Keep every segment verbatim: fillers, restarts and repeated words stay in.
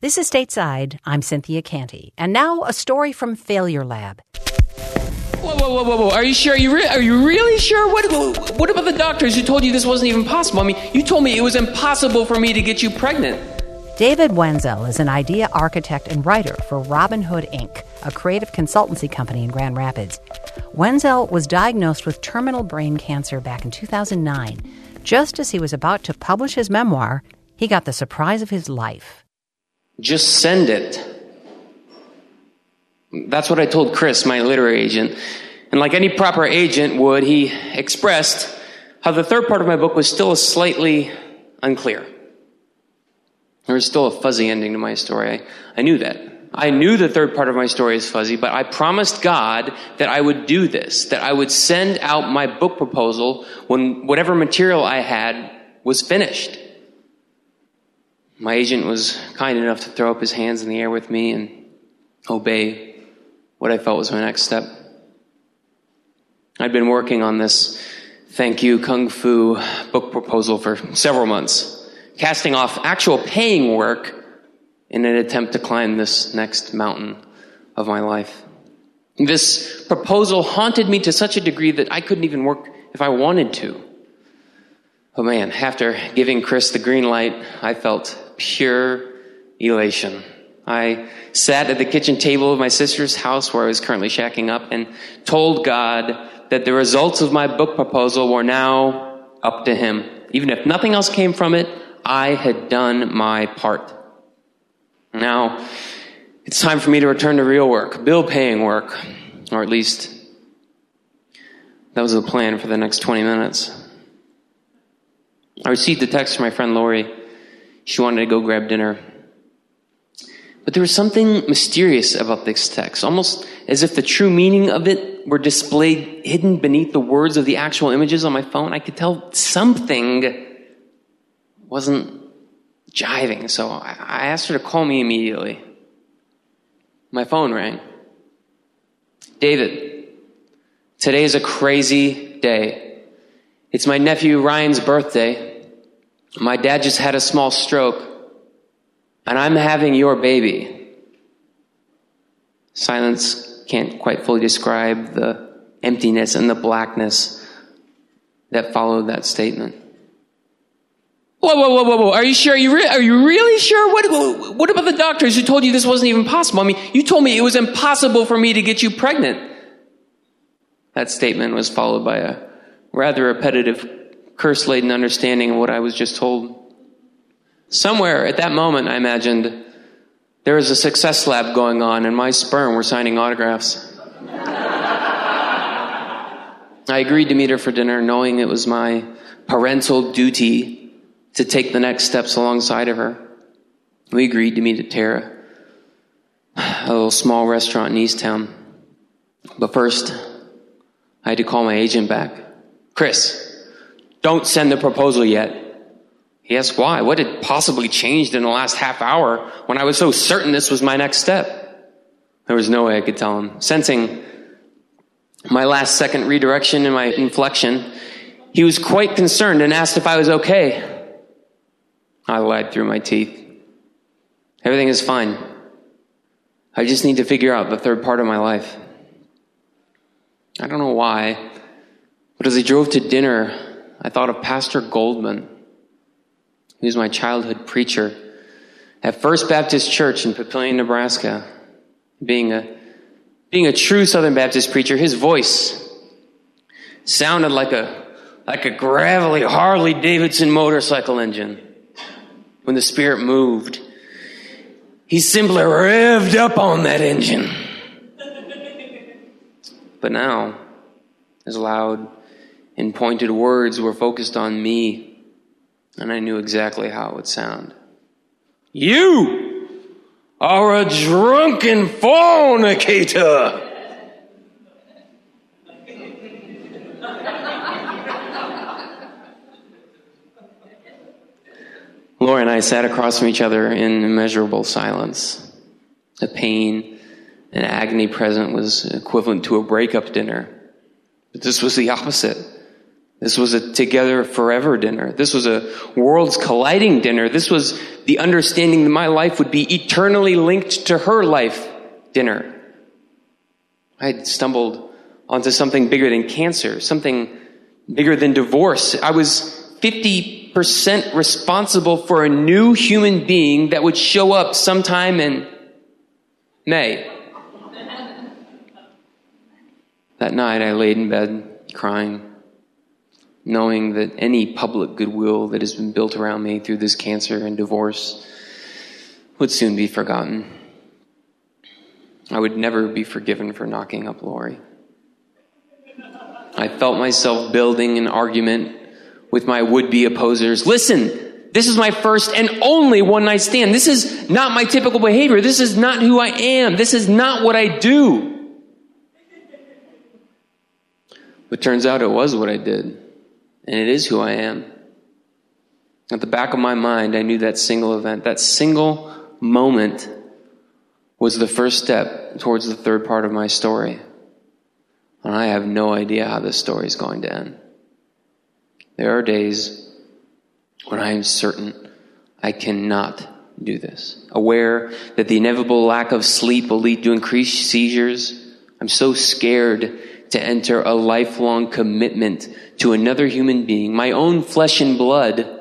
This is Stateside. I'm Cynthia Canty. And now a story from Failure Lab. Whoa, whoa, whoa, whoa, whoa. Are you sure? Are you, re- are you really sure? What, what about the doctors who told you this wasn't even possible? I mean, you told me it was impossible for me to get you pregnant. David Wenzel is an idea architect and writer for Robin Hood, Incorporated, a creative consultancy company in Grand Rapids. Wenzel was diagnosed with terminal brain cancer back in two thousand nine. Just as he was about to publish his memoir, he got the surprise of his life. Just send it. That's what I told Chris, my literary agent. And like any proper agent would, he expressed how the third part of my book was still slightly unclear. There was still a fuzzy ending to my story. I, I knew that. I knew the third part of my story is fuzzy, but I promised God that I would do this, that I would send out my book proposal when whatever material I had was finished. My agent was kind enough to throw up his hands in the air with me and obey what I felt was my next step. I'd been working on this thank you kung fu book proposal for several months, casting off actual paying work in an attempt to climb this next mountain of my life. This proposal haunted me to such a degree that I couldn't even work if I wanted to. But man, after giving Chris the green light, I felt pure elation. I sat at the kitchen table of my sister's house where I was currently shacking up and told God that the results of my book proposal were now up to him. Even if nothing else came from it, I had done my part. Now, it's time for me to return to real work, bill-paying work, or at least that was the plan for the next twenty minutes. I received a text from my friend Lori. She wanted to go grab dinner. But there was something mysterious about this text, almost as if the true meaning of it were displayed hidden beneath the words of the actual images on my phone. I could tell something wasn't jiving, so I asked her to call me immediately. My phone rang. David, today is a crazy day. It's my nephew Ryan's birthday. My dad just had a small stroke, and I'm having your baby. Silence can't quite fully describe the emptiness and the blackness that followed that statement. Whoa, whoa, whoa, whoa, whoa. Are you sure? Are you, re- are you really sure? What, what about the doctors who told you this wasn't even possible? I mean, you told me it was impossible for me to get you pregnant. That statement was followed by a rather repetitive, curse-laden understanding of what I was just told. Somewhere at that moment, I imagined, there was a success lab going on and my sperm were signing autographs. I agreed to meet her for dinner, knowing it was my parental duty to take the next steps alongside of her. We agreed to meet at Terra, a little small restaurant in Easttown. But first, I had to call my agent back. Chris, don't send the proposal yet. He asked why. What had possibly changed in the last half hour when I was so certain this was my next step? There was no way I could tell him. Sensing my last second redirection and my inflection, he was quite concerned and asked if I was okay. I lied through my teeth. Everything is fine. I just need to figure out the third part of my life. I don't know why, but as I drove to dinner, I thought of Pastor Goldman. He was my childhood preacher at First Baptist Church in Papillion, Nebraska. Being a, being a true Southern Baptist preacher, his voice sounded like a, like a gravelly Harley Davidson motorcycle engine. When the Spirit moved, he simply revved up on that engine. But now, his loud and pointed words were focused on me, and I knew exactly how it would sound. You are a drunken fornicator. Laura and I sat across from each other in immeasurable silence. The pain and agony present was equivalent to a breakup dinner. But this was the opposite. This was a together forever dinner. This was a worlds colliding dinner. This was the understanding that my life would be eternally linked to her life dinner. I had stumbled onto something bigger than cancer, something bigger than divorce. I was fifty percent responsible for a new human being that would show up sometime in May. That night I laid in bed crying, knowing that any public goodwill that has been built around me through this cancer and divorce would soon be forgotten. I would never be forgiven for knocking up Lori. I felt myself building an argument with my would-be opposers. Listen, this is my first and only one-night stand. This is not my typical behavior. This is not who I am. This is not what I do. But turns out it was what I did. And it is who I am. At the back of my mind, I knew that single event, that single moment was the first step towards the third part of my story. And I have no idea how this story is going to end. There are days when I am certain I cannot do this. Aware that the inevitable lack of sleep will lead to increased seizures, I'm so scared to enter a lifelong commitment to another human being, my own flesh and blood,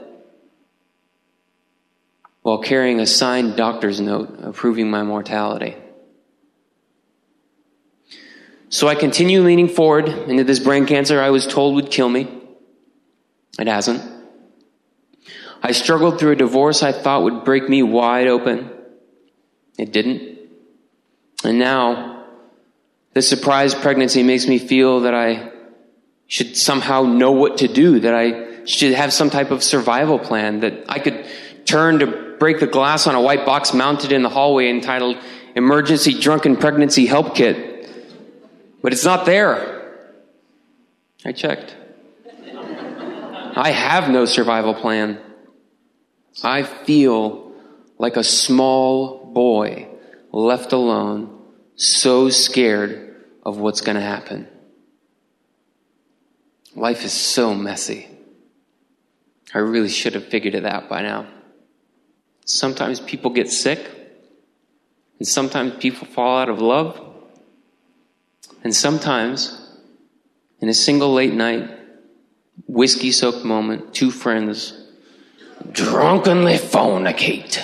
while carrying a signed doctor's note approving my mortality. So I continue leaning forward into this brain cancer I was told would kill me. It hasn't. I struggled through a divorce I thought would break me wide open. It didn't. And now, this surprise pregnancy makes me feel that I should somehow know what to do, that I should have some type of survival plan, that I could turn to break the glass on a white box mounted in the hallway entitled Emergency Drunken Pregnancy Help Kit. But it's not there. I checked. I have no survival plan. I feel like a small boy left alone, so scared of what's going to happen. Life is so messy. I really should have figured it out by now. Sometimes people get sick, and sometimes people fall out of love, and sometimes, in a single late night, whiskey-soaked moment, two friends drunkenly fornicate.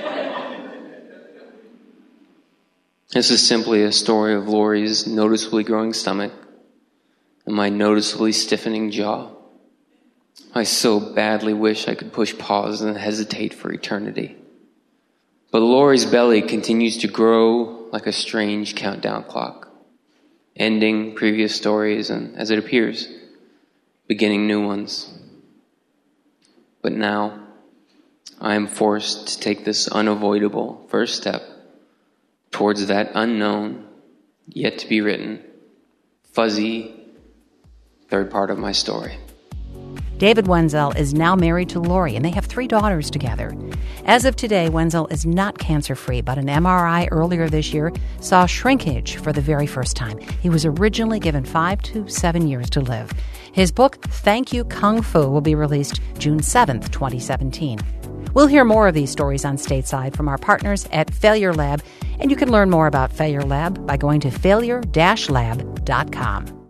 This is simply a story of Lori's noticeably growing stomach and my noticeably stiffening jaw. I so badly wish I could push pause and hesitate for eternity. But Lori's belly continues to grow like a strange countdown clock, ending previous stories and, as it appears, beginning new ones. But now, I am forced to take this unavoidable first step towards that unknown, yet to be written, fuzzy third part of my story. David Wenzel is now married to Lori, and they have three daughters together. As of today, Wenzel is not cancer-free, but an M R I earlier this year saw shrinkage for the very first time. He was originally given five to seven years to live. His book, Thank You Kung Fu, will be released June seventh, twenty seventeen. We'll hear more of these stories on Stateside from our partners at Failure Lab, and you can learn more about Failure Lab by going to failure dash lab dot com.